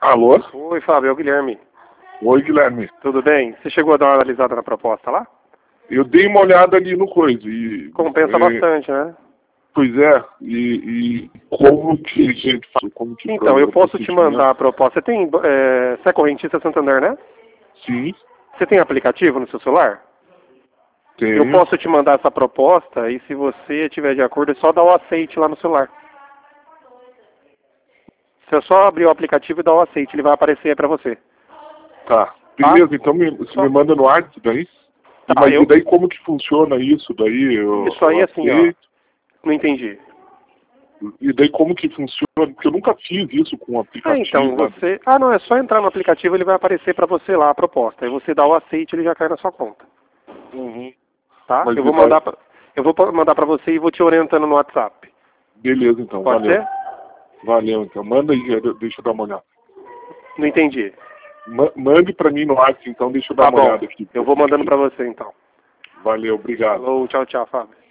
Alô? Oi, Fábio, é o Guilherme. Oi, Guilherme. Tudo bem? Você chegou a dar uma analisada na proposta lá? Eu dei uma olhada ali no coisa e... Compensa bastante, né? Pois é, e como que a gente faz? Como que Então, eu posso te mandar a proposta. Você é correntista Santander, né? Sim, Você tem aplicativo no seu celular? tenho. Eu posso te mandar essa proposta e se você estiver de acordo, é só dar o aceite lá no celular. Você só abrir o aplicativo e dar o aceite, ele vai aparecer aí pra você. Tá. Beleza, então você me manda no WhatsApp daí? Tá, Mas e daí como que funciona isso daí? Isso aí, assim, ó. Não entendi. E daí como que funciona? Porque eu nunca fiz isso com o aplicativo. Então, você... não, é só entrar no aplicativo, ele vai aparecer pra você lá a proposta. Aí você dá o aceite, ele já cai na sua conta. Uhum. Tá? Mas Eu vou mandar pra você e vou te orientando no WhatsApp. Beleza, então. Pode Valeu. ser? Valeu, então. Manda aí, deixa eu dar uma olhada. Não entendi. Mande pra mim no WhatsApp, então, deixa eu dar uma olhada aqui. Eu vou mandando pra você, então. Valeu, obrigado. Falou, tchau, tchau, Fábio.